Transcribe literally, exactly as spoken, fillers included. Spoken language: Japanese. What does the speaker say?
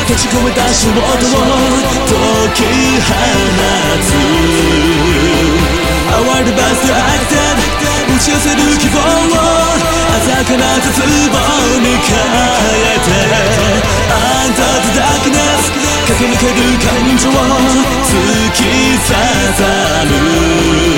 閉じ込めた衝動を解き放つ。哀ればストライクで打ち寄せる希望を鮮やかな絶望に変えて Under the darkness 駆け抜ける感情を突き刺さる